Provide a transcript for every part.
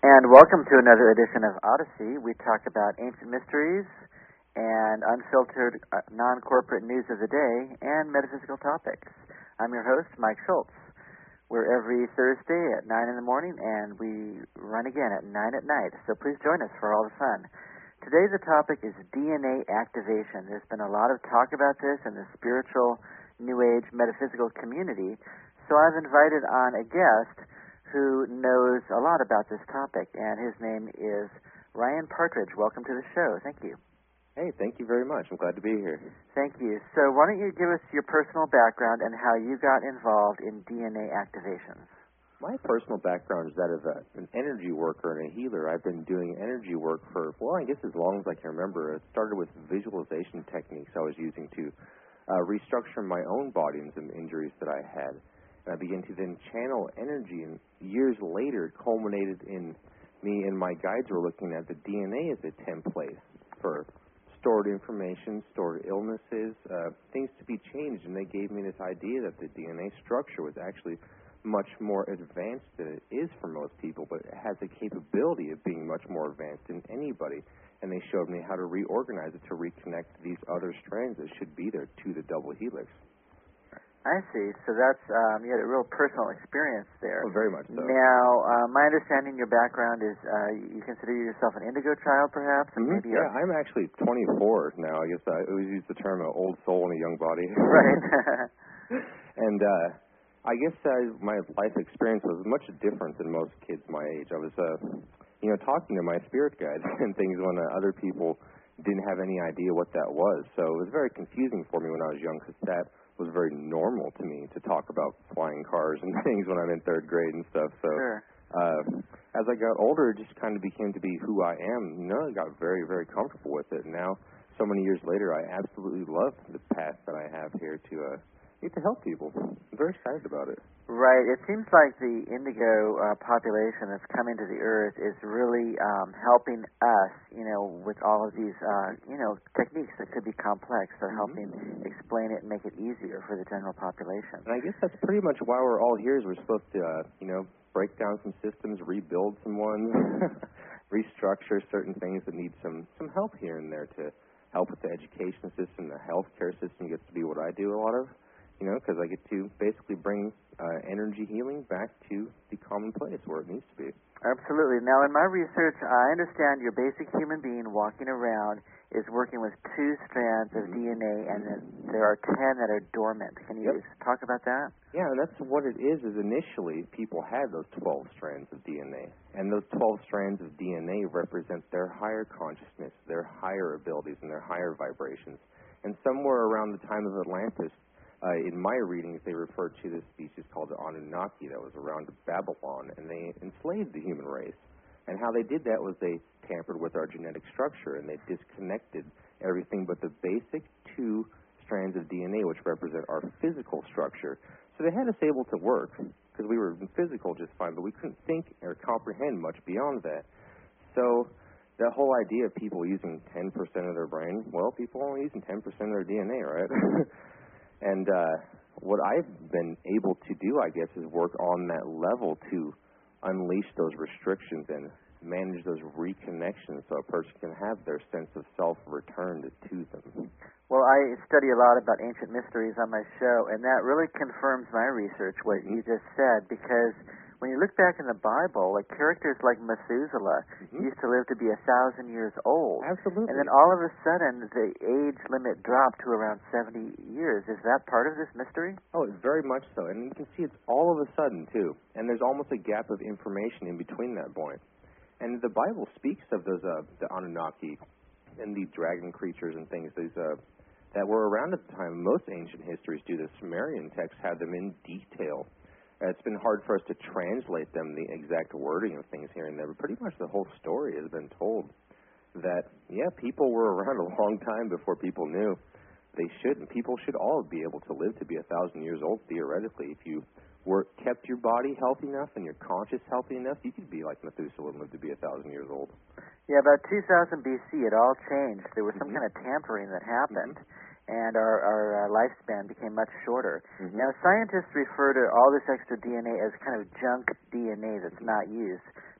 And welcome to another edition of Odyssey. We talk about ancient mysteries and unfiltered non-corporate news of the day and metaphysical topics. I'm your host, Mike Schultz. We're every Thursday at 9 in the morning, and we run again at 9 at night. So please join us for all the fun. Today the topic is DNA activation. There's been a lot of talk about this in the spiritual, New Age, metaphysical community. So I've invited on a guest who knows a lot about this topic, and his name is Ryan Partridge. Welcome to the show. Thank you. Hey, thank you very much. I'm glad to be here. Thank you. So why don't you give us your personal background and how you got involved in DNA activations? My personal background is that of an energy worker and a healer. I've been doing energy work for, I guess as long as I can remember. It started with visualization techniques I was using to restructure my own body and some injuries that I had. And I began to then channel energy, and years later it culminated in me and my guides were looking at the DNA as a template for stored information, stored illnesses, things to be changed. And they gave me this idea that the DNA structure was actually much more advanced than it is for most people, but it has the capability of being much more advanced than anybody. And they showed me how to reorganize it to reconnect these other strands that should be there to the double helix. I see. So that's, you had a real personal experience there. Oh, very much so. Now, my understanding your background is you consider yourself an indigo child, perhaps? Mm-hmm. Maybe yeah, I'm actually 24 now. I guess I always use the term old soul in a young body. Right. And I guess my life experience was much different than most kids my age. I was, talking to my spirit guides and things when other people didn't have any idea what that was. So it was very confusing for me when I was young, because that was very normal to me to talk about flying cars and things when I'm in third grade and stuff. So sure. As I got older, it just kind of became to be who I am. I got very, very comfortable with it. And now, so many years later, I absolutely love the path that I have here to get to help people. I'm very excited about it. Right. It seems like the indigo population that's coming to the Earth is really helping us, with all of these, techniques that could be complex. They're helping explain it and make it easier for the general population. And I guess that's pretty much why we're all here, is we're supposed to, break down some systems, rebuild some ones, restructure certain things that need some help here and there to help with the education system. The healthcare system gets to be what I do a lot of. Because I get to basically bring energy healing back to the common place where it needs to be. Absolutely. Now, in my research, I understand your basic human being walking around is working with 2 strands of DNA, and then there are 10 that are dormant. Can you talk about that? Yeah, that's what it is initially people had those 12 strands of DNA. And those 12 strands of DNA represent their higher consciousness, their higher abilities, and their higher vibrations. And somewhere around the time of Atlantis, in my readings, they referred to this species called the Anunnaki that was around Babylon, and they enslaved the human race. And how they did that was they tampered with our genetic structure, and they disconnected everything but the basic 2 strands of DNA, which represent our physical structure. So they had us able to work, because we were physical just fine, but we couldn't think or comprehend much beyond that. So that whole idea of people using 10% of their brain, well, people are only using 10% of their DNA, right? And what I've been able to do, I guess, is work on that level to unleash those restrictions and manage those reconnections so a person can have their sense of self returned to them. Well, I study a lot about ancient mysteries on my show, and that really confirms my research, what you just said, because when you look back in the Bible, like characters like Methuselah used to live to be 1,000 years old. Absolutely. And then all of a sudden, the age limit dropped to around 70 years. Is that part of this mystery? Oh, it's very much so. And you can see it's all of a sudden, too. And there's almost a gap of information in between that point. And the Bible speaks of those the Anunnaki and the dragon creatures and things that were around at the time. Most ancient histories do. The Sumerian texts have them in detail. It's been hard for us to translate them, the exact wording of things here and there, but pretty much the whole story has been told that, people were around a long time before people knew. They shouldn't. People should all be able to live to be 1,000 years old, theoretically. If you kept your body healthy enough and your conscious healthy enough, you could be like Methuselah and live to be 1,000 years old. Yeah, about 2000 BC, it all changed. There was some kind of tampering that happened. And our lifespan became much shorter. Now, scientists refer to all this extra DNA as kind of junk DNA that's not used.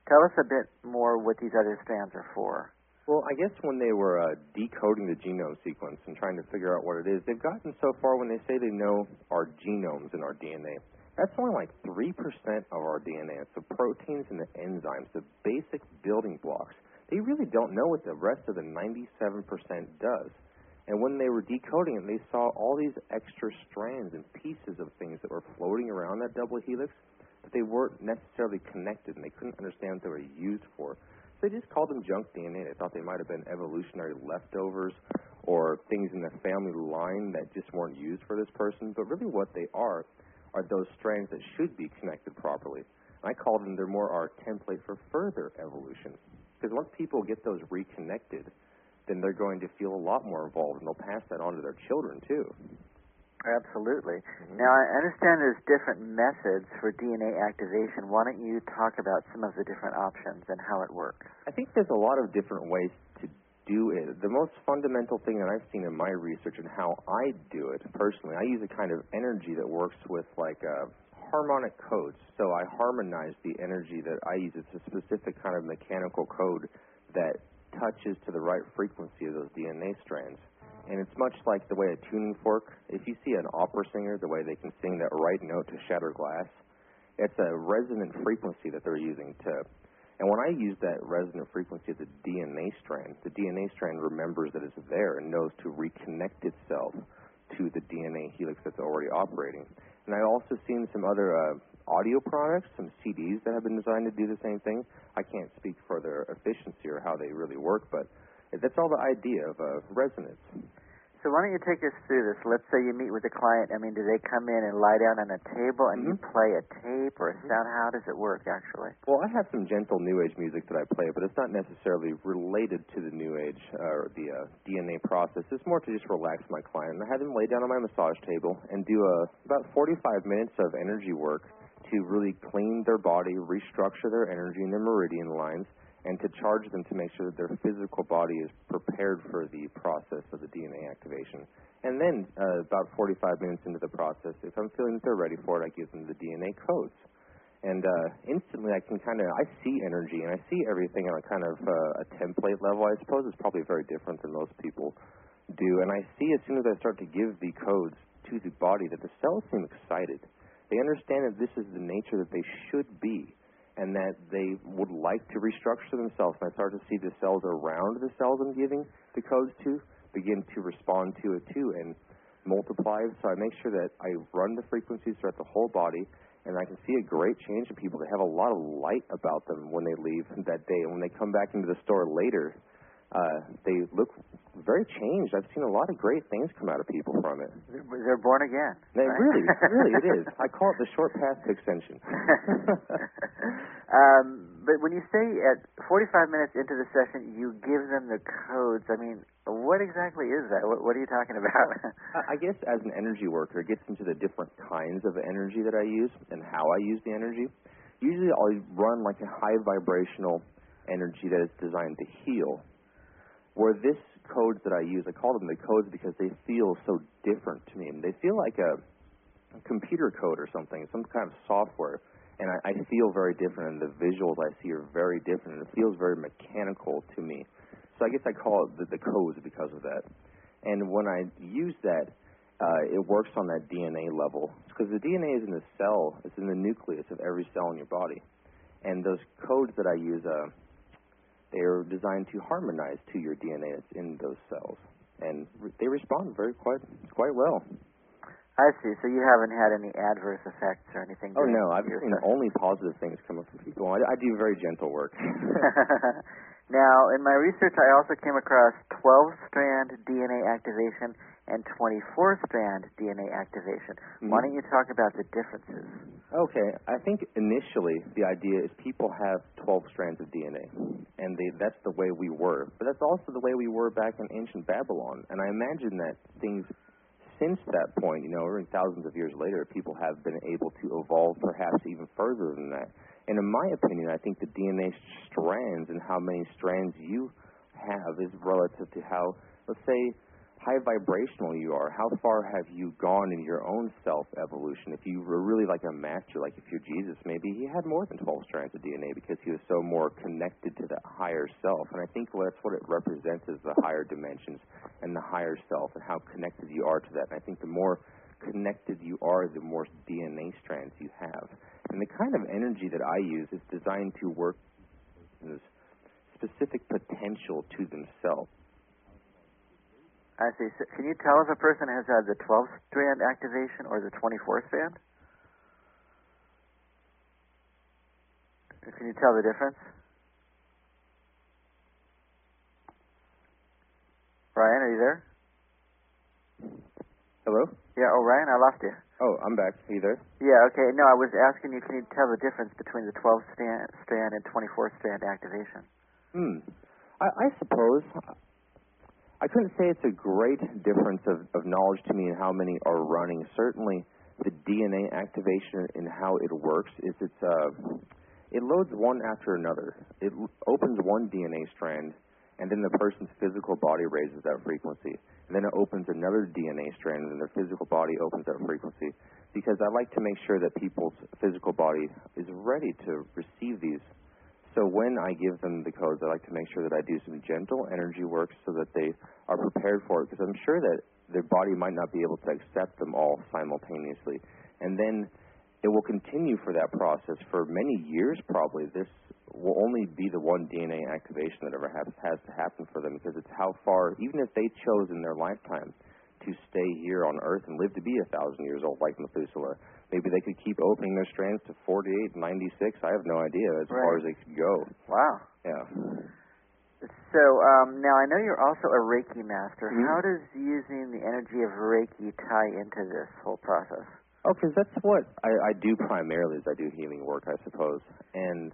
Tell us a bit more what these other strands are for. Well, I guess when they were decoding the genome sequence and trying to figure out what it is, they've gotten so far when they say they know our genomes in our DNA. That's only like 3% of our DNA. It's the proteins and the enzymes, the basic building blocks. They really don't know what the rest of the 97% does. And when they were decoding it, they saw all these extra strands and pieces of things that were floating around that double helix, but they weren't necessarily connected, and they couldn't understand what they were used for. So they just called them junk DNA. They thought they might have been evolutionary leftovers or things in the family line that just weren't used for this person. But really what they are those strands that should be connected properly. And I call them, they're more our template for further evolution. Because once people get those reconnected, then they're going to feel a lot more involved, and they'll pass that on to their children, too. Absolutely. Mm-hmm. Now, I understand there's different methods for DNA activation. Why don't you talk about some of the different options and how it works? I think there's a lot of different ways to do it. The most fundamental thing that I've seen in my research and how I do it, personally, I use a kind of energy that works with, like, harmonic codes. So I harmonize the energy that I use. It's a specific kind of mechanical code that touches to the right frequency of those DNA strands. And it's much like the way a tuning fork, if you see an opera singer, the way they can sing that right note to shatter glass, it's a resonant frequency that they're using to. And when I use that resonant frequency of the DNA strand remembers that it's there and knows to reconnect itself to the DNA helix that's already operating. And I've also seen some other audio products, some CDs that have been designed to do the same thing. I can't speak for their efficiency or how they really work, but that's all the idea of resonance. So why don't you take us through this? Let's say you meet with a client. I mean, do they come in and lie down on a table and you play a tape or a sound? How does it work, actually? Well, I have some gentle New Age music that I play, but it's not necessarily related to the New Age or the DNA process. It's more to just relax my client. And I have them lay down on my massage table and do about 45 minutes of energy work to really clean their body, restructure their energy and their meridian lines, and to charge them to make sure that their physical body is prepared for the process of the DNA activation. And then about 45 minutes into the process, if I'm feeling that they're ready for it, I give them the DNA codes. And instantly I see energy, and I see everything on a kind of a template level. I suppose it's probably very different than most people do. And I see as soon as I start to give the codes to the body that the cells seem excited. They understand that this is the nature that they should be, and that they would like to restructure themselves. And I start to see the cells around the cells I'm giving the codes to begin to respond to it too and multiply. So I make sure that I run the frequencies throughout the whole body, and I can see a great change in people. They have a lot of light about them when they leave that day. And when they come back into the store later, they look very changed. I've seen a lot of great things come out of people from it. They're born again. Right? Really, it is. I call it the short path to extension. But when you say at 45 minutes into the session, you give them the codes, I mean, what exactly is that? What are you talking about? I guess as an energy worker, it gets into the different kinds of energy that I use and how I use the energy. Usually I'll run like a high vibrational energy that is designed to heal. Where this codes that I use, I call them the codes because they feel so different to me. They feel like a computer code or something, some kind of software. And I feel very different, and the visuals I see are very different, and it feels very mechanical to me. So I guess I call it the codes because of that. And when I use that, it works on that DNA level. Because the DNA is in the cell, it's in the nucleus of every cell in your body. And those codes that I use, they are designed to harmonize to your DNA that's in those cells. And they respond quite well. I see. So you haven't had any adverse effects or anything? Oh, no. I've seen only positive things come up from people. I do very gentle work. Now, in my research, I also came across 12-strand DNA activation and 24-strand DNA activation. Mm-hmm. Why don't you talk about the differences? Okay. I think initially the idea is people have 12 strands of DNA, and that's the way we were. But that's also the way we were back in ancient Babylon. And I imagine that things since that point, or thousands of years later, people have been able to evolve perhaps even further than that. And in my opinion, I think the DNA strands and how many strands you have is relative to how, let's say, high vibrational you are. How far have you gone in your own self-evolution? If you were really like a master, like if you're Jesus, maybe he had more than 12 strands of DNA because he was so more connected to that higher self. And I think that's what it represents is the higher dimensions and the higher self and how connected you are to that. And I think the more connected you are, the more DNA strands you have. And the kind of energy that I use is designed to work in this specific potential to themselves. I see. So can you tell if a person has had the 12-strand activation or the 24-strand? Can you tell the difference? Ryan, are you there? Hello? Yeah, oh, Ryan, I lost you. Oh, I'm back. Are you there? Yeah, okay. No, I was asking you, can you tell the difference between the 12-strand and 24-strand activation? I suppose. I couldn't say it's a great difference of knowledge to me and how many are running. Certainly, the DNA activation and how it works is it loads one after another. It opens one DNA strand, and then the person's physical body raises that frequency. And then it opens another DNA strand, and then their physical body opens that frequency. Because I like to make sure that people's physical body is ready to receive these. So when I give them the codes, I like to make sure that I do some gentle energy work so that they are prepared for it. Because I'm sure that their body might not be able to accept them all simultaneously. And then it will continue for that process for many years probably. This will only be the one DNA activation that ever has to happen for them, because it's how far, even if they chose in their lifetime to stay here on Earth and live to be 1,000 years old like Methuselah, maybe they could keep opening their strands to 48, 96. I have no idea as far as they could go. Wow. Yeah. So now I know you're also a Reiki master. Mm-hmm. How does using the energy of Reiki tie into this whole process? Oh, because that's what I do primarily, is I do healing work, I suppose. And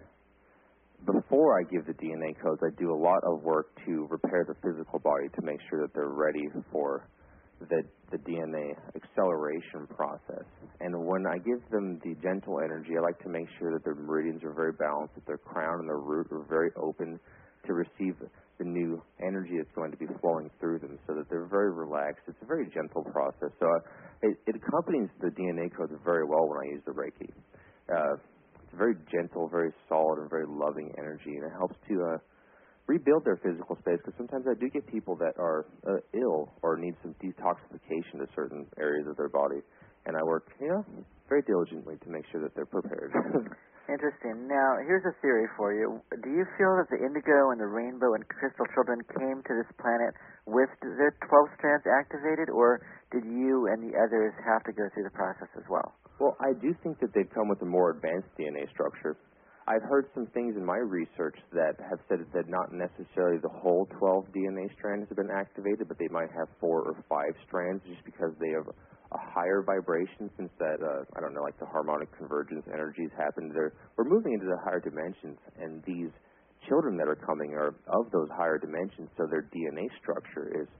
before I give the DNA codes, I do a lot of work to repair the physical body to make sure that they're ready for the DNA acceleration process. And when I give them the gentle energy, I like to make sure that their meridians are very balanced, that their crown and their root are very open to receive the new energy that's going to be flowing through them, so that they're very relaxed. It's a very gentle process. So it accompanies the DNA codes very well when I use the Reiki. It's very gentle, very solid, and very loving energy, and it helps to rebuild their physical space, because sometimes I do get people that are ill or need some detoxification to certain areas of their body, and I work, very diligently to make sure that they're prepared. Interesting. Now, here's a theory for you. Do you feel that the indigo and the rainbow and crystal children came to this planet with their 12 strands activated, or did you and the others have to go through the process as well? Well, I do think that they've come with a more advanced DNA structure. I've heard some things in my research that have said that not necessarily the whole 12 DNA strands have been activated, but they might have 4 or 5 strands just because they have a higher vibration, since that, like the harmonic convergence energies happen there. We're moving into the higher dimensions, and these children that are coming are of those higher dimensions, so their DNA structure is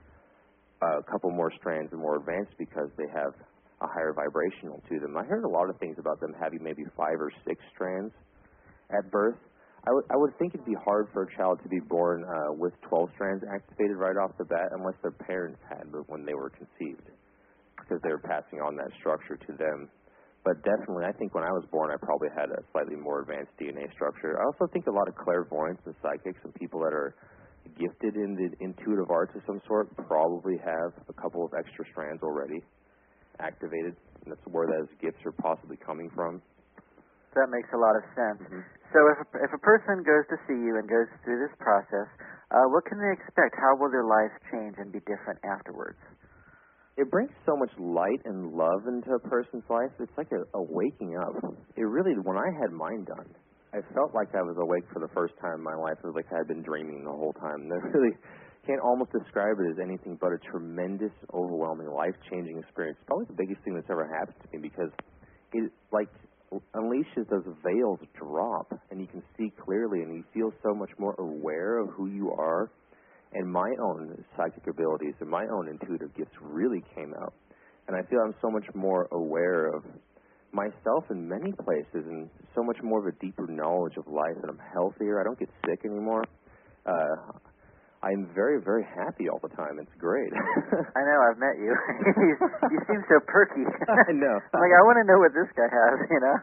a couple more strands and more advanced because they have a higher vibrational to them. I heard a lot of things about them having maybe 5 or 6 strands at birth. I would think it'd be hard for a child to be born with 12 strands activated right off the bat, unless their parents had when they were conceived, because they were passing on that structure to them. But definitely, I think when I was born, I probably had a slightly more advanced DNA structure. I also think a lot of clairvoyants and psychics and people that are gifted in the intuitive arts of some sort probably have a couple of extra strands already activated, and that's where those gifts are possibly coming from. That makes a lot of sense. Mm-hmm. So if a person goes to see you and goes through this process, what can they expect? How will their lives change and be different afterwards? It brings so much light and love into a person's life. It's like a waking up. It really, when I had mine done, I felt like I was awake for the first time in my life. It was like I had been dreaming the whole time. I really can't almost describe it as anything but a tremendous, overwhelming, life-changing experience. It's probably the biggest thing that's ever happened to me, because it, unleashes those veils drop, and you can see clearly, and you feel so much more aware of who you are. And my own psychic abilities and my own intuitive gifts really came out. And I feel I'm so much more aware of myself in many places, and so much more of a deeper knowledge of life, and I'm healthier. I don't get sick anymore. I'm very, very happy all the time. It's great. I know, I've met you. You seem so perky. I know. I'm like, I want to know what this guy has, you know.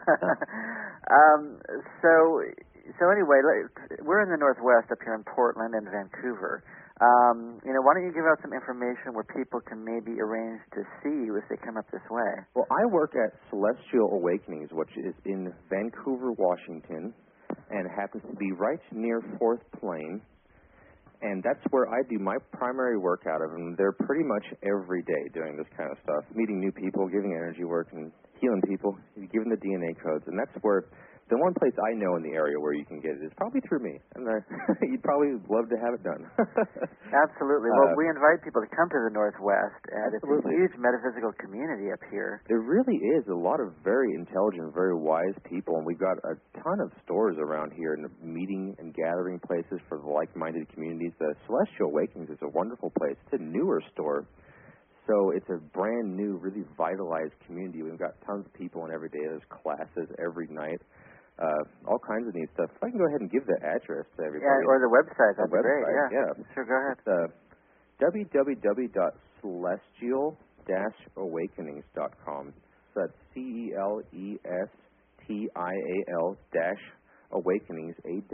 So anyway, we're in the Northwest up here in Portland and Vancouver. Why don't you give out some information where people can maybe arrange to see you if they come up this way? Well, I work at Celestial Awakenings, which is in Vancouver, Washington, and happens to be right near 4th Plain. And that's where I do my primary work out of, and they're pretty much every day doing this kind of stuff, meeting new people, giving energy work, and healing people, giving the DNA codes. And that's where the one place I know in the area where you can get it is probably through me, and you'd probably love to have it done. Absolutely. Well, we invite people to come to the Northwest, and absolutely. It's a huge metaphysical community up here. It really is. A lot of very intelligent, very wise people, and we've got a ton of stores around here and meeting and gathering places for the like-minded communities. The Celestial Awakenings is a wonderful place. It's a newer store, so it's a brand new, really vitalized community. We've got tons of people in every day. There's classes every night. All kinds of neat stuff. If I can go ahead and give the address to everybody. Yeah, or the website. That'd be great. Yeah. Sure, go ahead. It's www.celestial-awakenings.com. So that's CELESTIAL-awakenings,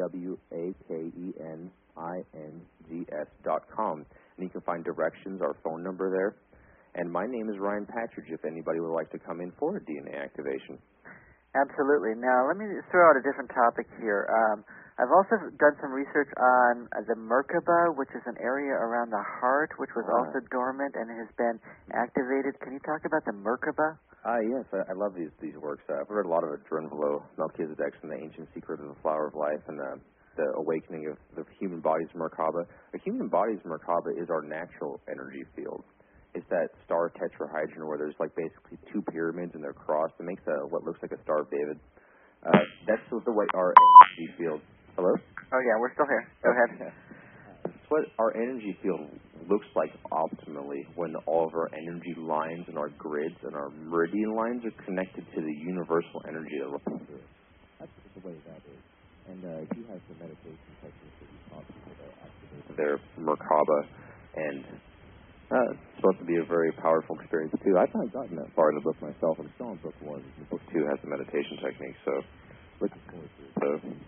AWAKENINGS.com. And you can find directions, our phone number there. And my name is Ryan Patridge if anybody would like to come in for a DNA activation. Absolutely. Now, let me throw out a different topic here. I've also done some research on the Merkaba, which is an area around the heart, which was also dormant and has been activated. Can you talk about the Merkaba? Yes, I love these works. I've read a lot of it, Drunvalo, Melchizedek, and the Ancient Secret of the Flower of Life, and the awakening of the human body's Merkaba. The human body's Merkaba is our natural energy field. It's that star tetrahedron where there's like basically two pyramids and they're crossed. It makes what looks like a Star of David. That's the way our energy field. Hello? Oh yeah, we're still here. Go ahead. That's what our energy field looks like optimally when all of our energy lines and our grids and our meridian lines are connected to the universal energy of the Earth. That's the way that is. And he has the meditation techniques that he taught people that activate their Merkaba, and it's supposed to be a very powerful experience, too. I've not gotten that far in the book myself. I'm still on book 1. The book 2 has the meditation technique, so looking forward to it. So,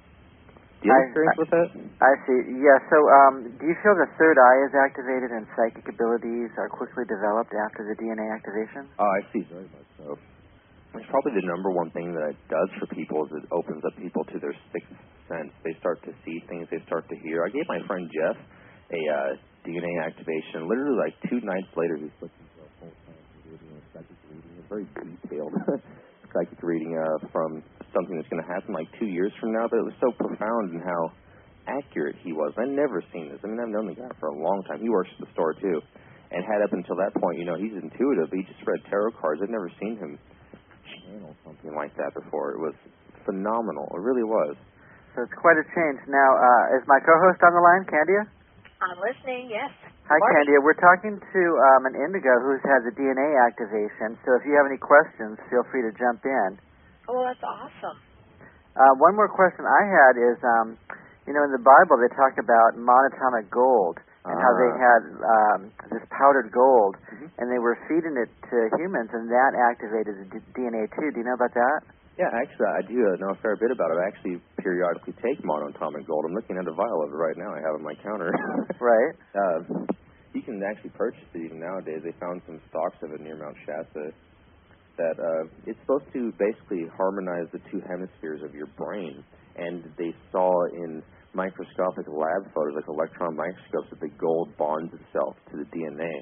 do you have experience with that? I see. Yeah, so do you feel the third eye is activated and psychic abilities are quickly developed after the DNA activation? I see, very much so. It's probably the number one thing that it does for people is it opens up people to their sixth sense. They start to see things. They start to hear. I gave my friend Jeff a DNA activation. Literally, like 2 nights later, he flipped into a full-time reading, a psychic reading, a very detailed psychic reading from something that's going to happen like 2 years from now. But it was so profound in how accurate he was. I've never seen this. I mean, I've known the guy for a long time. He works at the store, too. And had up until that point, he's intuitive. He just read tarot cards. I'd never seen him channel something like that before. It was phenomenal. It really was. So it's quite a change. Now, is my co-host on the line, Candia? I'm listening, yes. Hi, Candia. We're talking to an indigo who's had the DNA activation, so if you have any questions, feel free to jump in. Oh, that's awesome. One more question I had is, in the Bible they talk about monatomic gold and how they had this powdered gold, and they were feeding it to humans, and that activated the DNA too. Do you know about that? Yeah, actually, I do know a fair bit about it. I actually periodically take monatomic gold. I'm looking at a vial of it right now. I have it on my counter. Right. You can actually purchase it even nowadays. They found some stocks of it near Mount Shasta that it's supposed to basically harmonize the 2 hemispheres of your brain. And they saw in microscopic lab photos, like electron microscopes, that the gold bonds itself to the DNA.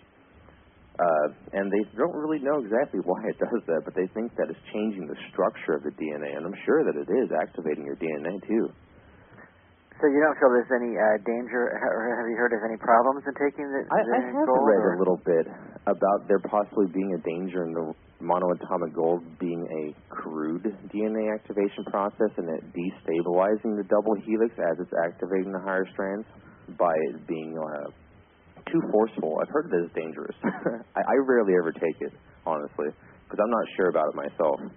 And they don't really know exactly why it does that, but they think that it's changing the structure of the DNA, and I'm sure that it is activating your DNA, too. So you don't feel there's any danger, or have you heard of any problems in taking the I have gold? Read a little bit about there possibly being a danger in the monoatomic gold being a crude DNA activation process and it destabilizing the double helix as it's activating the higher strands by it being too forceful. I've heard that it's dangerous. I rarely ever take it, honestly, because I'm not sure about it myself.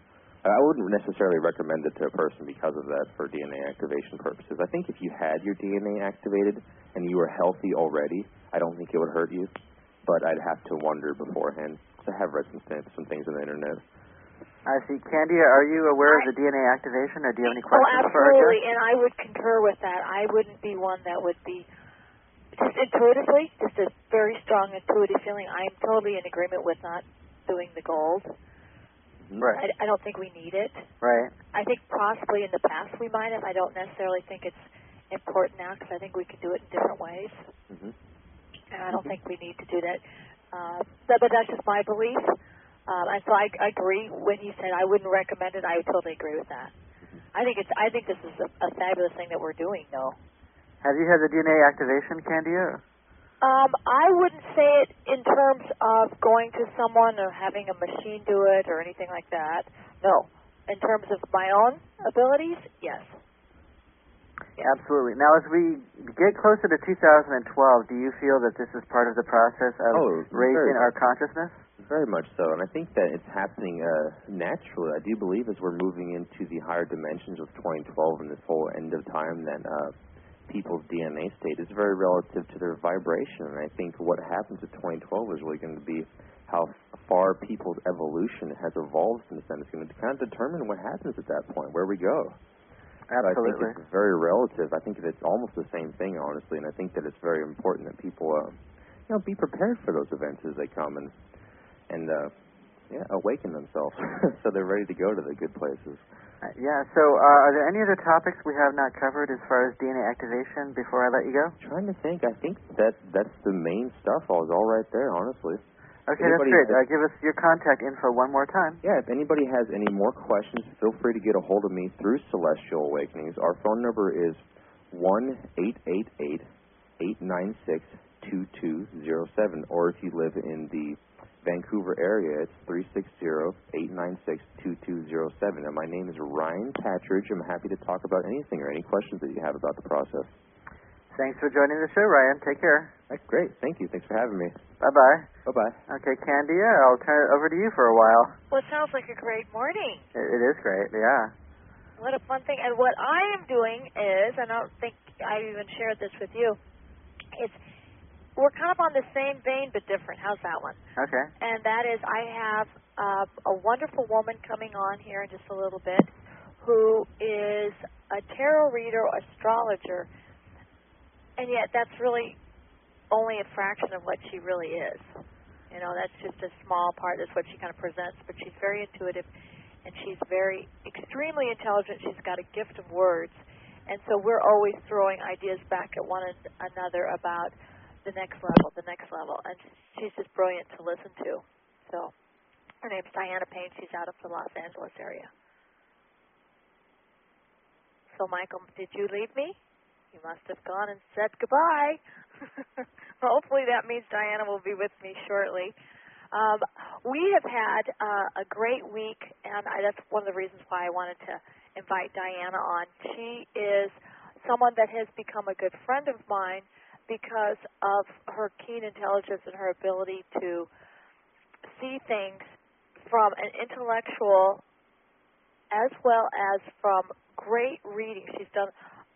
I wouldn't necessarily recommend it to a person because of that for DNA activation purposes. I think if you had your DNA activated and you were healthy already, I don't think it would hurt you. But I'd have to wonder beforehand. I have read some things on the internet. I see. Candia, are you aware of the DNA activation, or do you have any questions? Oh, absolutely, and I would concur with that. I wouldn't be one that would be, just intuitively, just a very strong intuitive feeling. I'm totally in agreement with not doing the gold. Right. I don't think we need it. Right. I think possibly in the past we might have. I don't necessarily think it's important now because I think we can do it in different ways. Mm-hmm. And I don't think we need to do that. But that's just my belief. And so I agree when he said I wouldn't recommend it. I would totally agree with that. I think this is a fabulous thing that we're doing, though. Have you had the DNA activation, Candia? I wouldn't say it in terms of going to someone or having a machine do it or anything like that. No. In terms of my own abilities, yes. Absolutely. Now, as we get closer to 2012, do you feel that this is part of the process of raising our consciousness? Very much so, and I think that it's happening naturally. I do believe as we're moving into the higher dimensions of 2012 and this whole end of time that people's DNA state is very relative to their vibration, and I think what happens at 2012 is really going to be how far people's evolution has evolved since then. It's going to kind of determine what happens at that point, where we go. Absolutely. I think it's very relative. I think it's almost the same thing, honestly, and I think that it's very important that people, be prepared for those events as they come and awaken themselves so they're ready to go to the good places. So are there any other topics we have not covered as far as DNA activation before I let you go? I'm trying to think. I think that's the main stuff. All right there, honestly. Okay, that's great. Give us your contact info one more time. Yeah, if anybody has any more questions, feel free to get a hold of me through Celestial Awakenings. Our phone number is 1-888-896-2207, or if you live in the Vancouver area, it's 360-896-2207. And my name is Ryan Patridge. I'm happy to talk about anything or any questions that you have about the process. Thanks for joining the show, Ryan. Take care. That's great. Thank you. Thanks for having me. Bye-bye. Bye-bye. Okay, Candia, I'll turn it over to you for a while. Well, it sounds like a great morning. It is great, yeah. What a fun thing. And what I am doing is, and I don't think I even shared this with you, we're kind of on the same vein but different. How's that one? Okay. And that is I have a wonderful woman coming on here in just a little bit who is a tarot reader, astrologer, and yet that's really only a fraction of what she really is. You know, that's just a small part. That's what she kind of presents. But she's very intuitive, and she's extremely intelligent. She's got a gift of words. And so we're always throwing ideas back at one another about the next level. And she's just brilliant to listen to. So her name's Diana Payne. She's out of the Los Angeles area. So, Michael, did you leave me? You must have gone and said goodbye. Hopefully that means Diana will be with me shortly. We have had a great week, and that's one of the reasons why I wanted to invite Diana on. She is someone that has become a good friend of mine because of her keen intelligence and her ability to see things from an intellectual as well as from great reading. She's got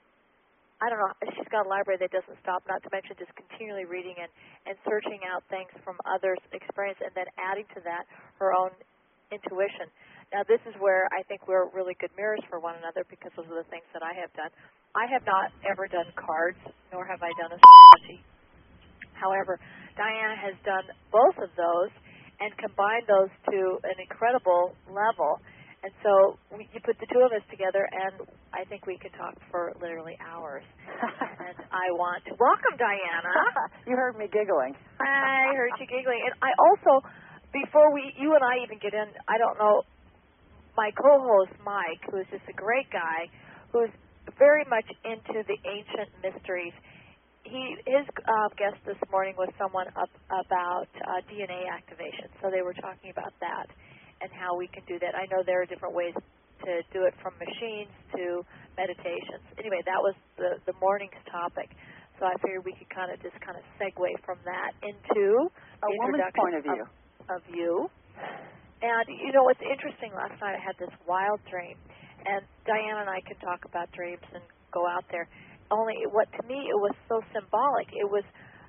a library that doesn't stop, not to mention just continually reading and searching out things from others' experience and then adding to that her own intuition. Now, this is where I think we're really good mirrors for one another because those are the things that I have done. I have not ever done cards, nor have I done astrology. However, Diana has done both of those and combined those to an incredible level. And so you put the two of us together, and I think we could talk for literally hours. And I want to welcome Diana. You heard me giggling. I heard you giggling. And I also, before you and I even get in, I don't know, my co-host, Mike, who is just a great guy, who's very much into the ancient mysteries, his guest this morning was someone about DNA activation. So they were talking about that and how we can do that. I know there are different ways to do it, from machines to meditations. Anyway, that was the morning's topic. So I figured we could kind of segue from that into a woman's point of view. Of you. And, you know, what's interesting, last night I had this wild dream, and Diana and I can talk about dreams and go out there. Only, to me, it was so symbolic. It was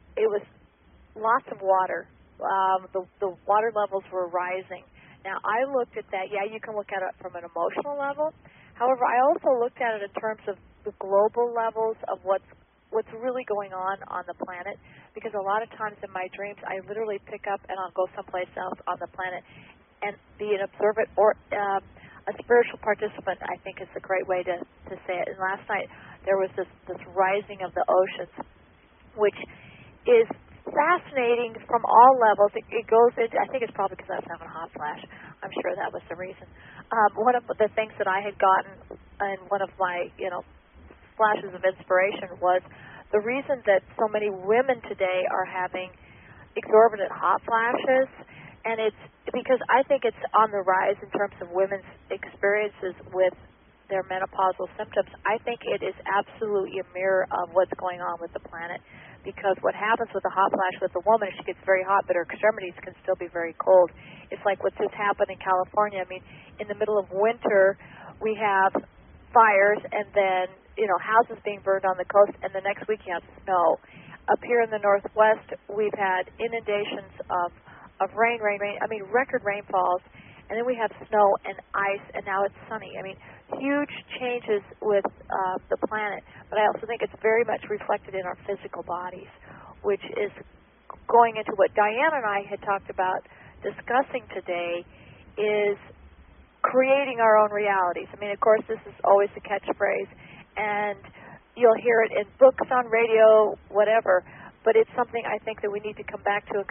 lots of water. The water levels were rising. Now, I looked at that. Yeah, you can look at it from an emotional level. However, I also looked at it in terms of the global levels of what's really going on the planet. Because a lot of times in my dreams, I literally pick up and I'll go someplace else on the planet and be an observant or a spiritual participant, I think is a great way to say it. And last night, there was this rising of the oceans, which is fascinating from all levels. It goes into, I think it's probably because I was having a hot flash. I'm sure that was the reason. One of the things that I had gotten in one of my, flashes of inspiration was the reason that so many women today are having exorbitant hot flashes, and it's because I think it's on the rise in terms of women's experiences with their menopausal symptoms. I think it is absolutely a mirror of what's going on with the planet. Because what happens with a hot flash with a woman is she gets very hot, but her extremities can still be very cold. It's like what's just happened in California. I mean, in the middle of winter, we have fires, and then, houses being burned on the coast, and the next week you have snow. Up here in the Northwest, we've had inundations of rain. I mean, record rainfalls, and then we have snow and ice, and now it's sunny. I mean, huge changes with the planet, but I also think it's very much reflected in our physical bodies, which is going into what Diana and I had talked about discussing today, is creating our own realities. I mean, of course, this is always the catchphrase, and you'll hear it in books, on radio, whatever, but it's something I think that we need to come back to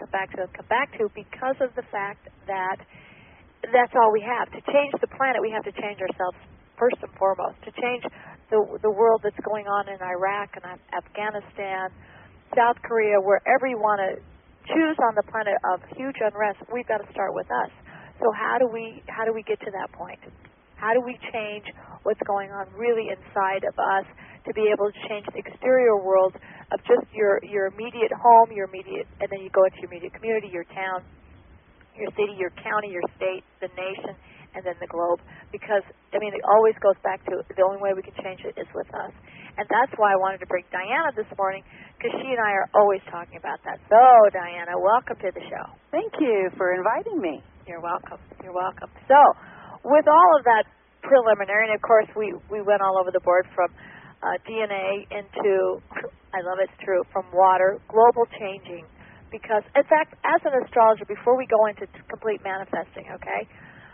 because of the fact that that's all we have. To change the planet, we have to change ourselves first and foremost. To change the world that's going on in Iraq and Afghanistan, South Korea, wherever you want to choose on the planet of huge unrest, we've got to start with us. So how do we get to that point? How do we change what's going on really inside of us to be able to change the exterior world of just your immediate home, and then you go into your immediate community, your town, your city, your county, your state, the nation, and then the globe. Because, I mean, it always goes back to the only way we can change it is with us. And that's why I wanted to bring Diana this morning, because she and I are always talking about that. So, Diana, welcome to the show. Thank you for inviting me. You're welcome. You're welcome. So, with all of that preliminary, and of course we went all over the board from DNA into, I love it's true, from water, global changing. Because, in fact, as an astrologer, before we go into complete manifesting, okay,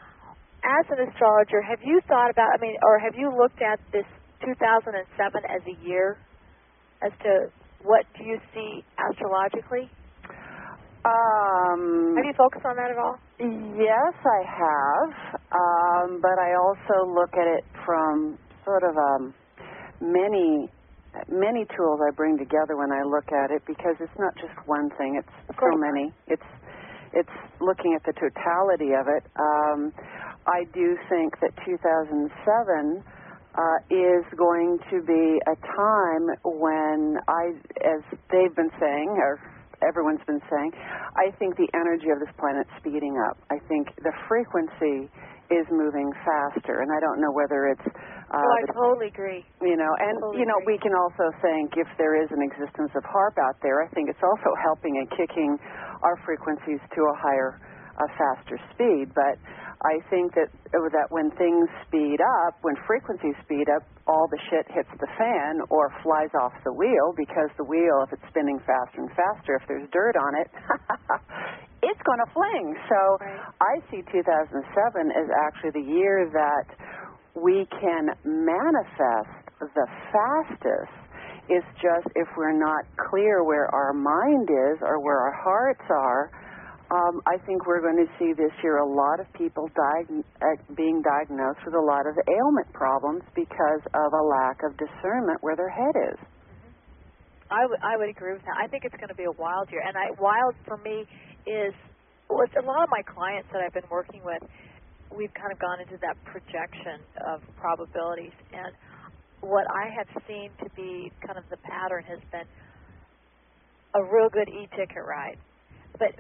as an astrologer, have you thought about, or have you looked at this 2007 as a year as to what do you see astrologically? Have you focused on that at all? Yes, I have, but I also look at it from sort of many tools I bring together when I look at it, because it's not just one thing. It's so many. It's looking at the totality of it. I do think that 2007 is going to be a time when as they've been saying, or everyone's been saying, I think the energy of this planet's speeding up. I think the frequency is moving faster, and I don't know whether it's I totally agree. We can also think if there is an existence of HAARP out there, I think it's also helping and kicking our frequencies to a faster speed. But I think that when things speed up, when frequencies speed up, all the shit hits the fan or flies off the wheel, because the wheel, if it's spinning faster and faster, if there's dirt on it, it's going to fling. So I see 2007 as actually the year that we can manifest the fastest. It's just if we're not clear where our mind is or where our hearts are, I think we're going to see this year a lot of people being diagnosed with a lot of ailment problems because of a lack of discernment where their head is. I would agree with that. I think it's going to be a wild year. And wild for me is, with a lot of my clients that I've been working with, we've kind of gone into that projection of probabilities. And what I have seen to be kind of the pattern has been a real good e-ticket ride. But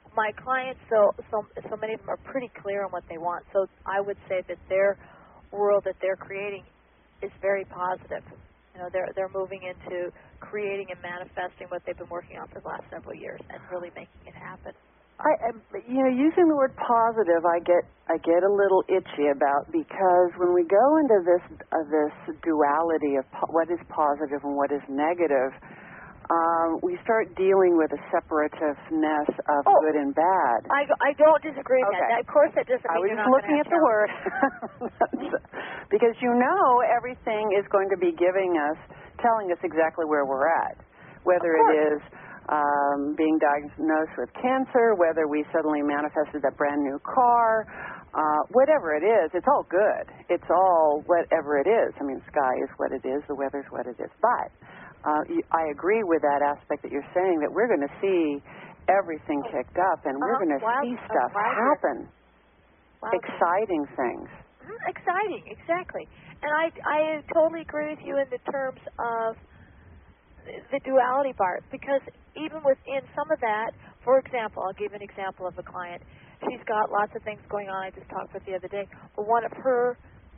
my clients, so many of them are pretty clear on what they want. So I would say that their world that they're creating is very positive. You know, they're moving into creating and manifesting what they've been working on for the last several years and really making it happen. Using the word positive, I get a little itchy about, because when we go into this duality of what is positive and what is negative, we start dealing with a separativeness of good and bad. I don't disagree with that. Of course, that doesn't mean you're not looking at the word. Because everything is going to be telling us exactly where we're at, whether it is being diagnosed with cancer, whether we suddenly manifested that brand new car, whatever it is, it's all good. It's all whatever it is. I mean, sky is what it is, the weather's what it is. But I agree with that aspect that you're saying, that we're going to see everything kicked up, and we're going to see stuff happen. Exciting things. Exciting, exactly. And I totally agree with you in the terms of the duality part, because even within some of that, for example, I'll give an example of a client. She's got lots of things going on. I just talked with the other day. But one of her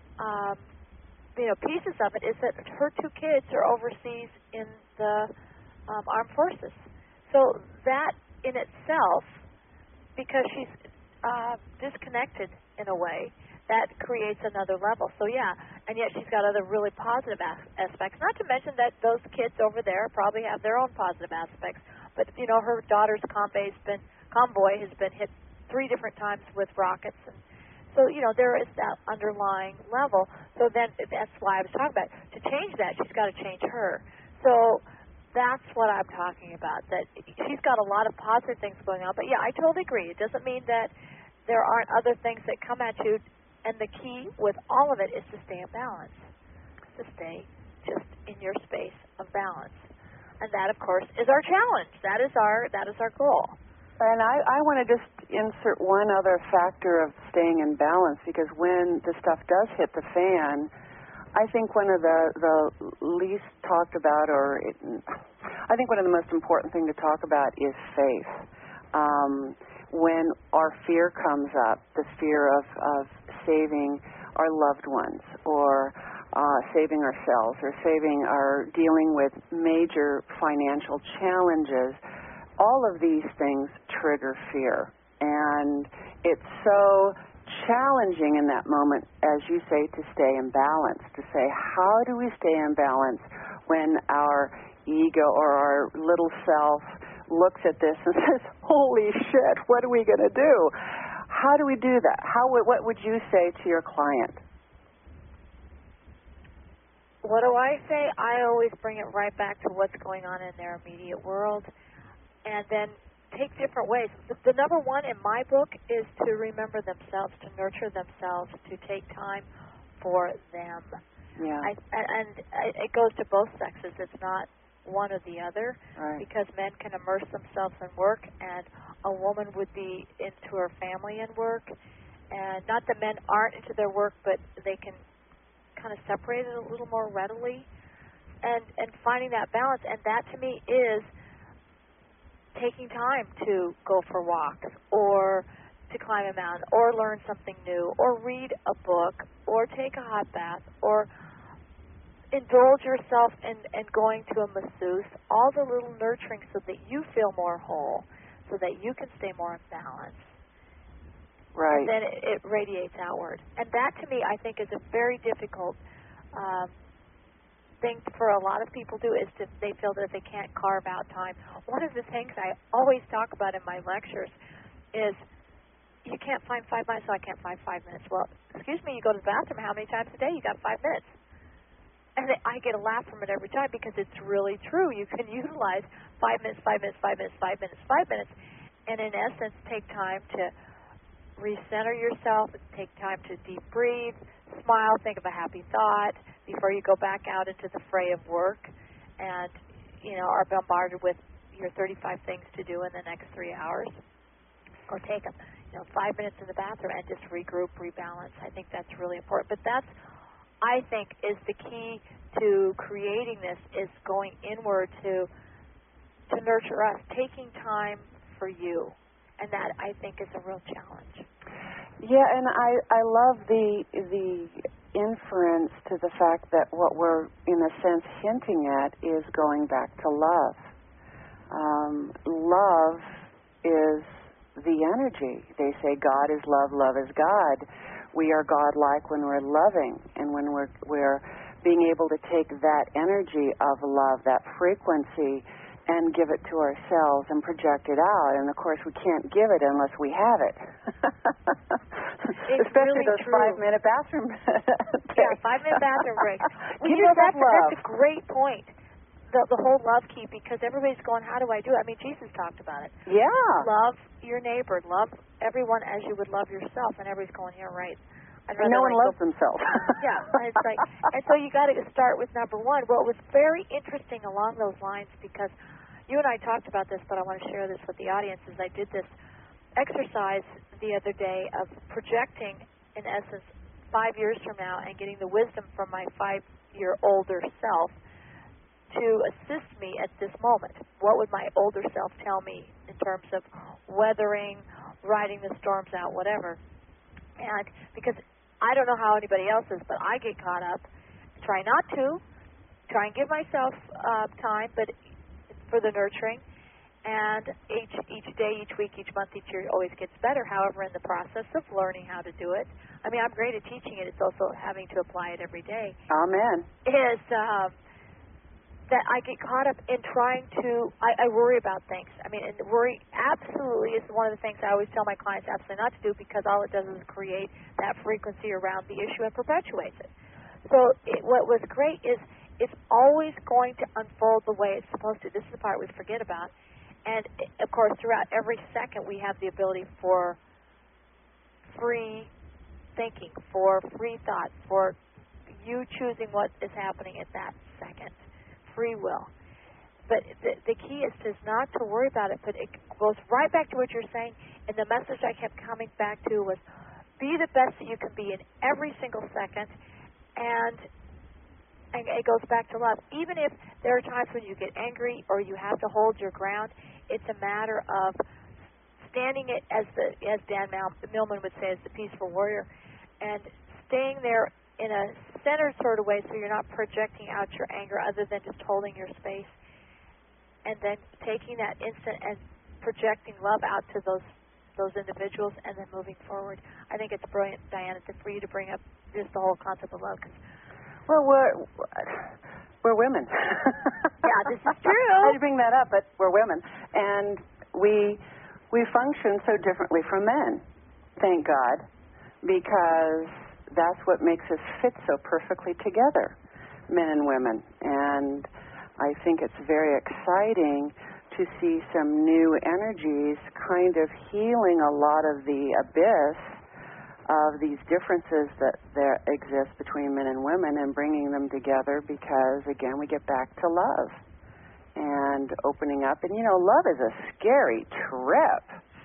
pieces of it is that her 2 kids are overseas in the armed forces. So that in itself, because she's disconnected in a way, that creates another level. So yeah, and yet she's got other really positive aspects. Not to mention that those kids over there probably have their own positive aspects. But her daughter's convoy has been hit 3 different times with rockets, and so there is that underlying level. So then that's why I was talking about, to change that, she's got to change her. So that's what I'm talking about. That she's got a lot of positive things going on. But yeah, I totally agree. It doesn't mean that there aren't other things that come at you. And the key with all of it is to stay in balance, to stay just in your space of balance. And that, of course, is our challenge. That is our goal. And I want to just insert one other factor of staying in balance, because when the stuff does hit the fan, I think one of the least talked about, I think one of the most important thing to talk about is faith. When our fear comes up, the fear of saving our loved ones, or saving ourselves, or dealing with major financial challenges, all of these things trigger fear. And it's so challenging in that moment, as you say, to stay in balance, to say, how do we stay in balance when our ego or our little self looks at this and says, holy shit, what are we going to do? How do we do that? What would you say to your client? What do I say? I always bring it right back to what's going on in their immediate world, and then take different ways. The number one in my book is to remember themselves, to nurture themselves, to take time for them. Yeah. And it goes to both sexes. It's not one or the other, right, because men can immerse themselves in work, and a woman would be into her family and work. And not that men aren't into their work, but they can kind of separate it a little more readily, and finding that balance. And that, to me, is taking time to go for walks, or to climb a mountain, or learn something new, or read a book, or take a hot bath, or indulge yourself in going to a masseuse, all the little nurturing, so that you feel more whole, so that you can stay more in balance. Right. And then it radiates outward. And that, to me, I think is a very difficult thing for a lot of people to do, is they feel that they can't carve out time. One of the things I always talk about in my lectures is, you can't find 5 minutes, so I can't find 5 minutes. Well, excuse me, you go to the bathroom how many times a day? You got 5 minutes. And I get a laugh from it every time, because it's really true. You can utilize 5 minutes, 5 minutes, 5 minutes, 5 minutes, 5 minutes, and in essence take time to recenter yourself, take time to deep breathe, smile, think of a happy thought before you go back out into the fray of work and, are bombarded with your 35 things to do in the next 3 hours. Or take 5 minutes in the bathroom and just regroup, rebalance. I think that's really important. But that's, I think, is the key to creating this, is going inward to nurture us, taking time for you. And that, I think, is a real challenge. Yeah, and I love the inference to the fact that what we're, in a sense, hinting at is going back to love. Love is the energy. They say God is love, love is God. We are God-like when we're loving, and when we're being able to take that energy of love, that frequency, and give it to ourselves and project it out. And, of course, we can't give it unless we have it. Especially really those true. 5-minute bathroom Yeah, 5-minute bathroom breaks. Give yourself love. That's a great point. The whole love key, because everybody's going, how do I do it? I mean, Jesus talked about it. Yeah. Love your neighbor. Love everyone as you would love yourself. And everybody's going, here, right. And no one loves themselves. Yeah. And it's like, and so you got to start with number one. Well, it was very interesting along those lines, because you and I talked about this, but I want to share this with the audience, is I did this exercise the other day of projecting, in essence, 5 years from now and getting the wisdom from my 5-year-older self to assist me at this moment. What would my older self tell me in terms of weathering, riding the storms out, whatever? And because I don't know how anybody else is, but I get caught up, try and give myself time, but for the nurturing. And each day, each week, each month, each year always gets better. However, in the process of learning how to do it, I mean, I'm great at teaching it. It's also having to apply it every day. Amen. Is that I get caught up in trying to, I worry about things. I mean, and worry absolutely is one of the things I always tell my clients absolutely not to do, because all it does is create that frequency around the issue and perpetuates it. So what was great is it's always going to unfold the way it's supposed to. This is the part we forget about. And, of course, throughout every second we have the ability for free thinking, for free thought, for you choosing what is happening at that second. Free will. But the key is not to worry about it, but it goes right back to what you're saying, and the message I kept coming back to was, be the best that you can be in every single second, and it goes back to love. Even if there are times when you get angry or you have to hold your ground, it's a matter of standing it, as Dan Millman would say, as the peaceful warrior, and staying there in a centered sort of way, so you're not projecting out your anger other than just holding your space, and then taking that instant and projecting love out to those individuals, and then moving forward. I think it's brilliant, Diana, for you to bring up just the whole concept of love. Well, we're women. Yeah, this is true. I bring that up, but we're women, and we function so differently from men. Thank God, because that's what makes us fit so perfectly together, men and women. And I think it's very exciting to see some new energies kind of healing a lot of the abyss of these differences that there exist between men and women, and bringing them together, because, again, we get back to love and opening up. And, love is a scary trip.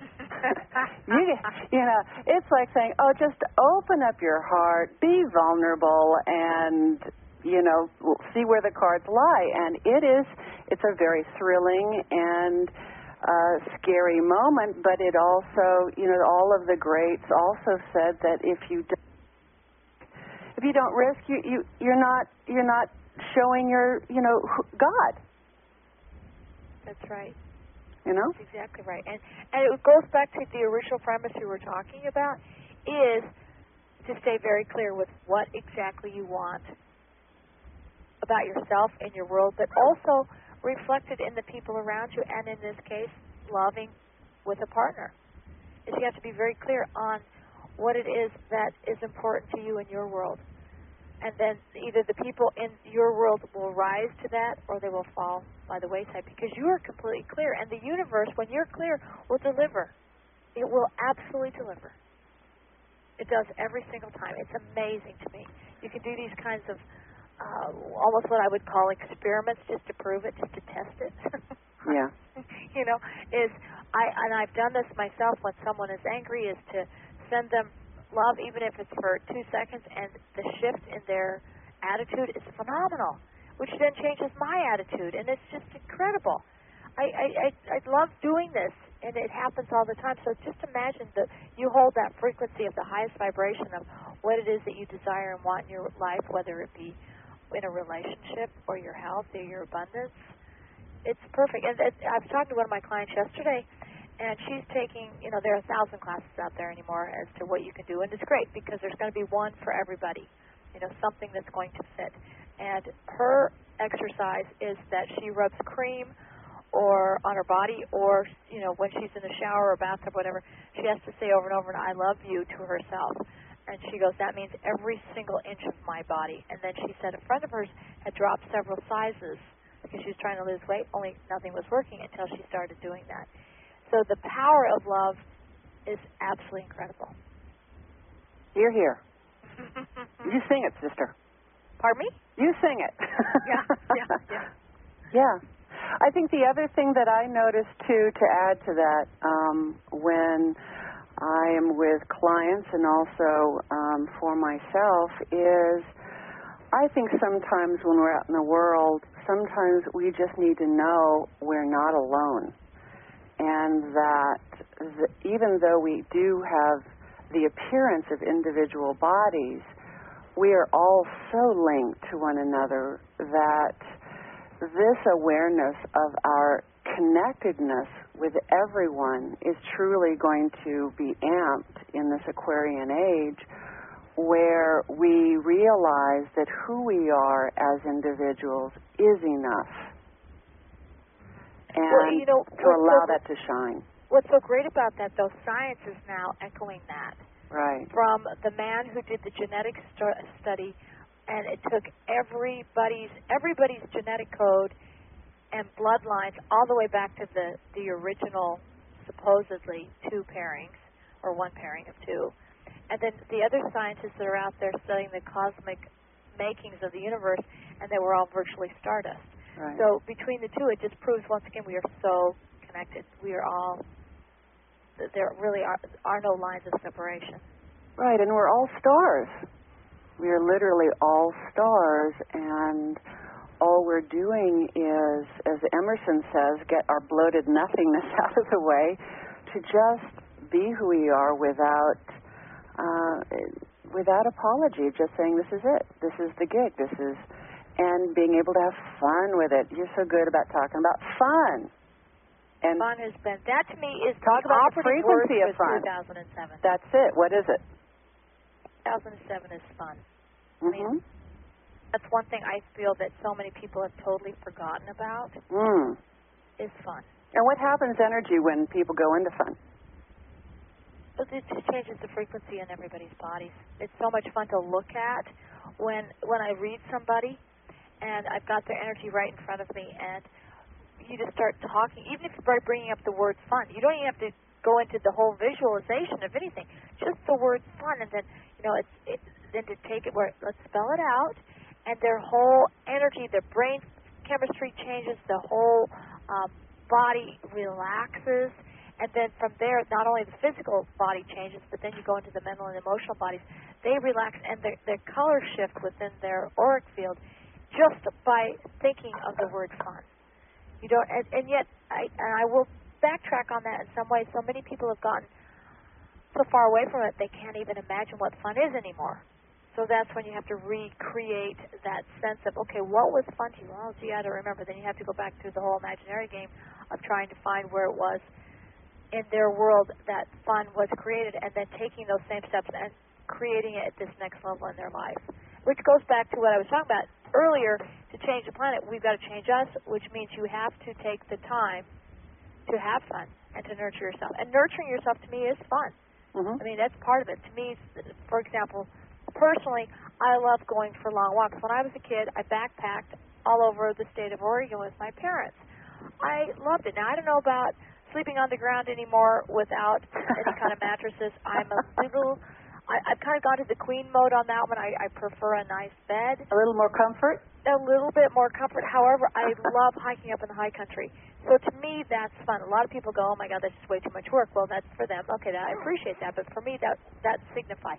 you know, it's like saying, just open up your heart, be vulnerable, and, see where the cards lie. And it's a very thrilling and scary moment, but it also, all of the greats also said that if you don't risk, you're not showing your, God. That's right. That's exactly right. And it goes back to the original premise we were talking about, is to stay very clear with what exactly you want about yourself and your world, but also reflected in the people around you, and in this case, loving with a partner. Is you have to be very clear on what it is that is important to you in your world. And then either the people in your world will rise to that, or they will fall by the wayside, because you are completely clear. And the universe, when you're clear, will deliver. It will absolutely deliver. It does every single time. It's amazing to me. You can do these kinds of almost what I would call experiments, just to prove it, just to test it. Yeah. I've done this myself when someone is angry, is to send them love, even if it's for 2 seconds, and the shift in their attitude is phenomenal, which then changes my attitude, and it's just incredible. I love doing this, and it happens all the time. So just imagine that you hold that frequency of the highest vibration of what it is that you desire and want in your life, whether it be in a relationship or your health or your abundance. It's perfect. And I was talking to one of my clients yesterday, and she's taking, there are 1,000 classes out there anymore as to what you can do, and it's great because there's going to be one for everybody, something that's going to fit. And her exercise is that she rubs cream or on her body, or when she's in the shower or bathtub, whatever, she has to say over and over, "I love you" to herself. And she goes, that means every single inch of my body. And then she said a friend of hers had dropped several sizes because she was trying to lose weight, only nothing was working until she started doing that. So the power of love is absolutely incredible. Hear, hear. You sing it, sister. Pardon me? You sing it. Yeah. Yeah. I think the other thing that I noticed, too, to add to that, when I am with clients and also for myself, is I think sometimes when we're out in the world, sometimes we just need to know we're not alone. And that even though we do have the appearance of individual bodies, we are all so linked to one another that this awareness of our connectedness with everyone is truly going to be amped in this Aquarian age, where we realize that who we are as individuals is enough. And to allow that to shine. What's so great about that, though, science is now echoing that. Right. From the man who did the genetic study, and it took everybody's genetic code and bloodlines all the way back to the original, supposedly, 2 pairings, or 1 pairing of 2. And then the other scientists that are out there studying the cosmic makings of the universe, and they were all virtually stardust. Right. So between the two, it just proves once again we are so connected. We are all, there really are no lines of separation. Right, and we're all stars. We are literally all stars, and all we're doing is, as Emerson says, get our bloated nothingness out of the way to just be who we are without apology, just saying this is it, this is the gig, and being able to have fun with it. You're so good about talking about fun. And fun has been, that to me is talk the about the operative frequency word of fun. 2007. That's it. What is it? 2007 is fun. Mm-hmm. I mean, that's one thing I feel that so many people have totally forgotten about, is fun. And what happens energy when people go into fun? It just changes the frequency in everybody's bodies. It's so much fun to look at when I read somebody and I've got their energy right in front of me, and you just start talking, even if you start bringing up the word fun. You don't even have to go into the whole visualization of anything, just the word fun, and then, then to take it where, let's spell it out, and their whole energy, their brain chemistry changes, the whole body relaxes. And then from there, not only the physical body changes, but then you go into the mental and emotional bodies. They relax, and their color shift within their auric field just by thinking of the word fun. And yet, I will backtrack on that in some ways. So many people have gotten so far away from it, they can't even imagine what fun is anymore. So that's when you have to recreate that sense of, okay, what was fun to you? Well, gee, I don't remember. Then you have to go back to the whole imaginary game of trying to find where it was in their world that fun was created, and then taking those same steps and creating it at this next level in their life. Which goes back to what I was talking about earlier. To change the planet, we've got to change us, which means you have to take the time to have fun and to nurture yourself. And nurturing yourself, to me, is fun. Mm-hmm. I mean, that's part of it. To me, for example, personally, I love going for long walks. When I was a kid, I backpacked all over the state of Oregon with my parents. I loved it. Now, I don't know about sleeping on the ground anymore without any kind of mattresses. I've kind of gone to the queen mode on that one. I prefer a nice bed. A little more comfort? A little bit more comfort. However, I love hiking up in the high country. So to me, that's fun. A lot of people go, oh my God, that's just way too much work. Well, that's for them. Okay, I appreciate that. But for me, that signifies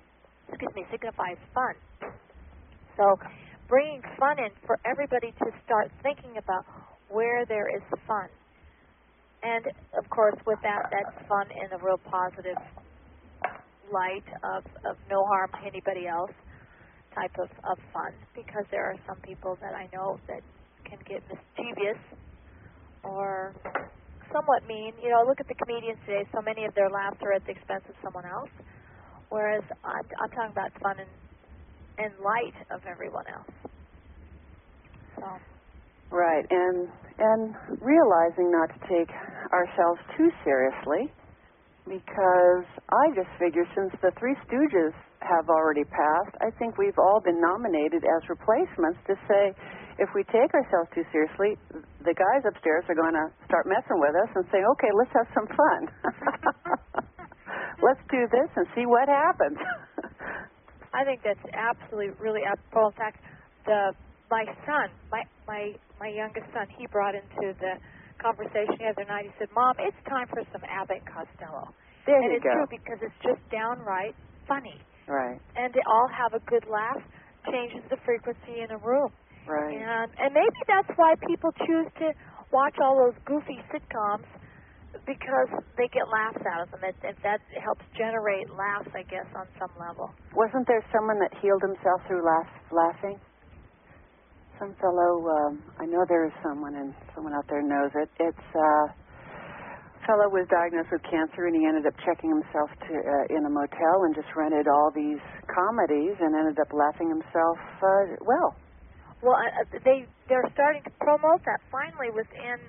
fun. So bringing fun in for everybody to start thinking about where there is fun. And, of course, with that, that's fun in a real positive light of no harm to anybody else type of fun, because there are some people that I know that can get mischievous or somewhat mean. You know, look at the comedians today. So many of their laughs are at the expense of someone else, whereas I'm talking about fun and light of everyone else. So. Right, and realizing not to take ourselves too seriously, because I just figure since the Three Stooges have already passed, I think we've all been nominated as replacements to say, if we take ourselves too seriously, the guys upstairs are going to start messing with us and say, okay, let's have some fun. Let's do this and see what happens. I think that's absolutely, really apropos. In fact, my son, my youngest son, he brought into the conversation the other night, he said, Mom, it's time for some Abbott and Costello. There and you it's go. true, because it's just downright funny. Right. And to all have a good laugh changes the frequency in a room. Right. And maybe that's why people choose to watch all those goofy sitcoms, because they get laughs out of them. If that helps generate laughs, I guess, on some level. Wasn't there someone that healed himself through laughing? Some fellow, I know there is someone, and someone out there knows it. It's a fellow was diagnosed with cancer, and he ended up checking himself in a motel and just rented all these comedies and ended up laughing himself well. Well, they're starting to promote that finally within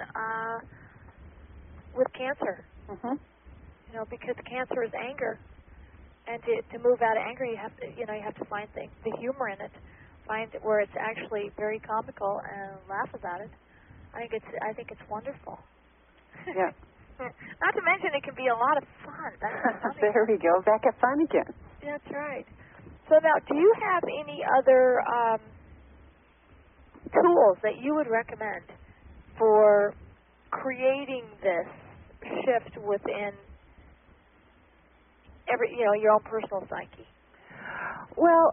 with cancer. Mm-hmm. You know, because cancer is anger, and to move out of anger, you have to find the humor in it. Find where it's actually very comical and laugh about it. I think it's wonderful. Yeah. Not to mention it can be a lot of fun. That's there we go. Back at fun again. That's right. So now, do you have any other tools that you would recommend for creating this shift within your own personal psyche? Well,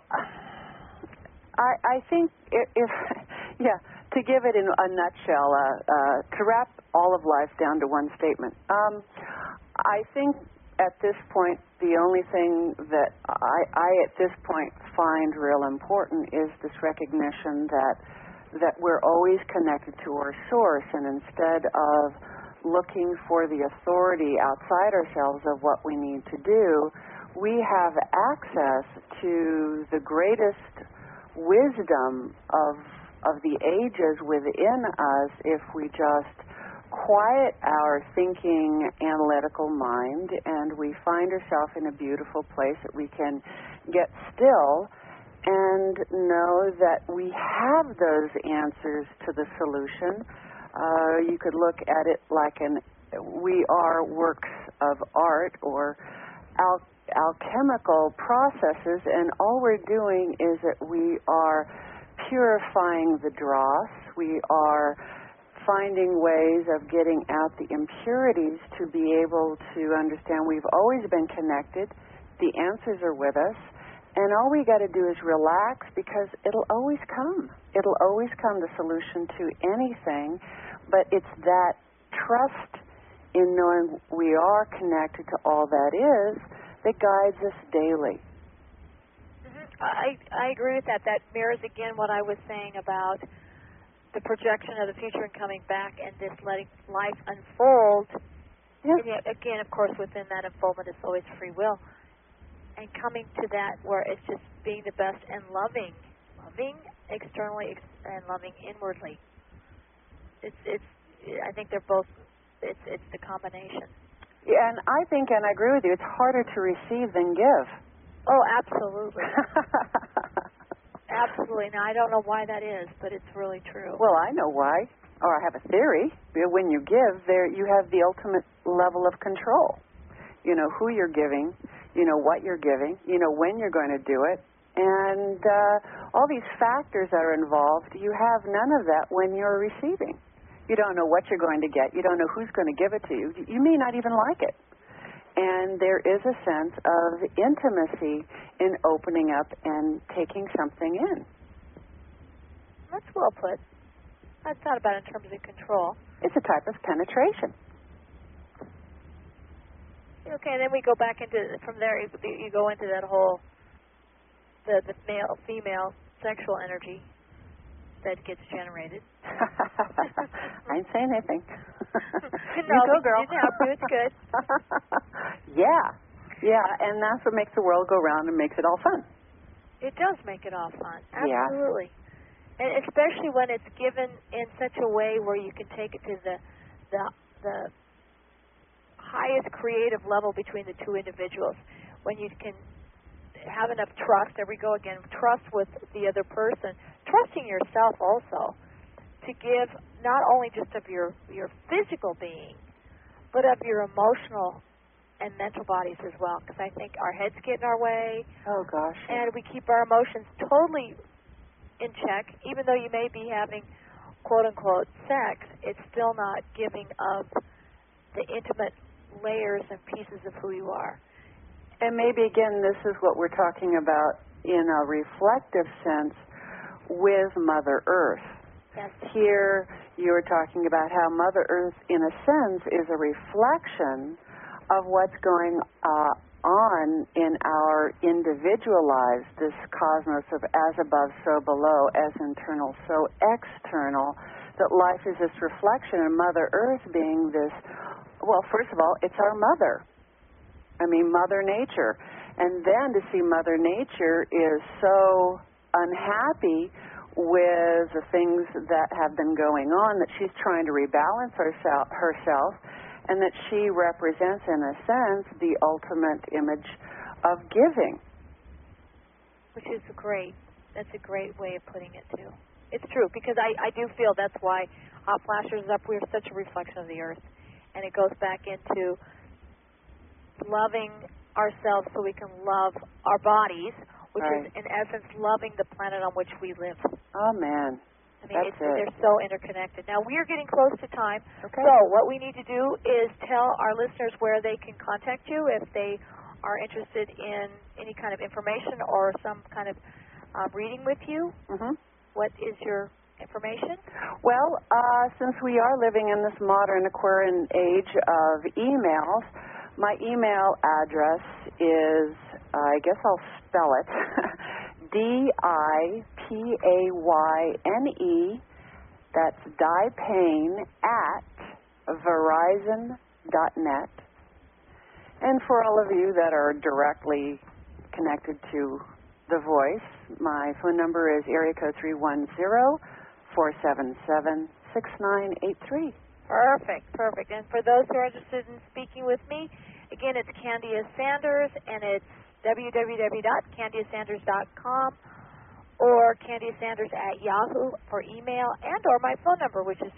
I think if to give it in a nutshell, to wrap all of life down to one statement, I think at this point the only thing that I at this point find real important is this recognition that we're always connected to our source, and instead of looking for the authority outside ourselves of what we need to do, we have access to the greatest wisdom of the ages within us if we just quiet our thinking analytical mind and we find ourselves in a beautiful place that we can get still and know that we have those answers to the solution. You could look at it like we are works of art or alchemical processes, and all we're doing is that we are purifying the dross. We are finding ways of getting out the impurities to be able to understand we've always been connected. The answers are with us, and all we got to do is relax, because it'll always come. It'll always come, the solution to anything, but it's that trust in knowing we are connected to all that is that guides us daily. Mm-hmm. I agree with that. That mirrors again what I was saying about the projection of the future and coming back and this letting life unfold. Yeah. And yet, again, of course, within that unfoldment is always free will. And coming to that where it's just being the best and loving externally and loving inwardly. I think they're both. It's the combination. Yeah, and I think, and I agree with you, it's harder to receive than give. Oh, absolutely. Absolutely. Now, I don't know why that is, but it's really true. Well, I know why, or I have a theory. When you give, you have the ultimate level of control. You know who you're giving, you know what you're giving, you know when you're going to do it, and all these factors that are involved, you have none of that when you're receiving. You don't know what you're going to get. You don't know who's going to give it to you. You may not even like it. And there is a sense of intimacy in opening up and taking something in. That's well put. I've thought about it in terms of control. It's a type of penetration. Okay, and then we go back into, from there, you go into that whole, the male-female sexual energy that gets generated. I ain't saying anything. No, you go, girl. You didn't have to. It's good. Yeah, and that's what makes the world go round and makes it all fun. It does make it all fun. Yeah. Absolutely. And especially when it's given in such a way where you can take it to the highest creative level between the two individuals. When you can have enough trust, there we go again, trust with the other person, trusting yourself also, to give not only just of your physical being, but of your emotional and mental bodies as well, because I think our heads get in our way. Oh, gosh. And we keep our emotions totally in check. Even though you may be having, quote-unquote, sex, it's still not giving of the intimate layers and pieces of who you are. And maybe, again, this is what we're talking about in a reflective sense with Mother Earth. Yes. Here you're talking about how Mother Earth, in a sense, is a reflection of what's going on in our individual lives, this cosmos of as above, so below, as internal, so external, that life is this reflection, and Mother Earth being this, well, first of all, it's our mother. I mean, Mother Nature. And then to see Mother Nature is so unhappy with the things that have been going on, that she's trying to rebalance herself, and that she represents, in a sense, the ultimate image of giving. Which is great. That's a great way of putting it, too. It's true, because I do feel that's why Hot Flashers is up. We're such a reflection of the Earth. And it goes back into loving ourselves so we can love our bodies, which right. is, in essence, loving the planet on which we live. Oh, man. I mean, That's it. They're so interconnected. Now, we are getting close to time. Okay. So what we need to do is tell our listeners where they can contact you if they are interested in any kind of information or some kind of reading with you. Mm-hmm. What is your information? Well, since we are living in this modern Aquarian age of emails, my email address is, I guess I'll spell it, DIPAYNE, that's DiPayne at Verizon.net. And for all of you that are directly connected to the voice, my phone number is area code 310-477-6983. Perfect. And for those who are interested in speaking with me, again, it's Candia Sanders, and it's www.candiasanders.com or Candia Sanders at Yahoo for email, and or my phone number, which is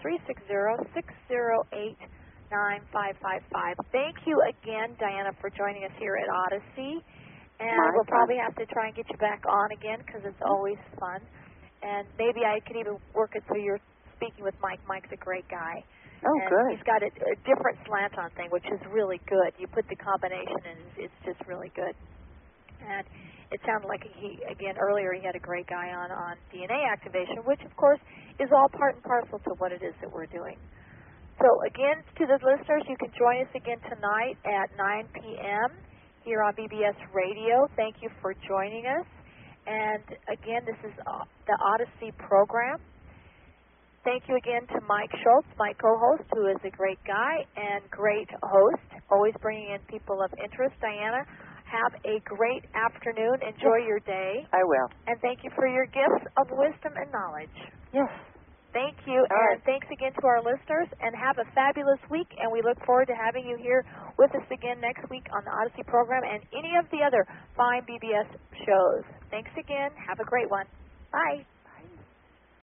360-608-9555. Thank you again, Diana, for joining us here at Odyssey. And we'll probably have to try and get you back on again because it's always fun. And maybe I could even work it so you're speaking with Mike. Mike's a great guy. Oh, and good. He's got a different slant on thing, which is really good. You put the combination in, it's just really good. And it sounded like earlier he had a great guy on DNA activation, which, of course, is all part and parcel to what it is that we're doing. So, again, to the listeners, you can join us again tonight at 9 p.m. here on BBS Radio. Thank you for joining us. And, again, this is the Odyssey program. Thank you again to Mike Schultz, my co-host, who is a great guy and great host, always bringing in people of interest. Diana, have a great afternoon. Enjoy your day. I will. And thank you for your gifts of wisdom and knowledge. Yes. Thank you. And thanks again to our listeners. And have a fabulous week. And we look forward to having you here with us again next week on the Odyssey program and any of the other fine BBS shows. Thanks again. Have a great one. Bye.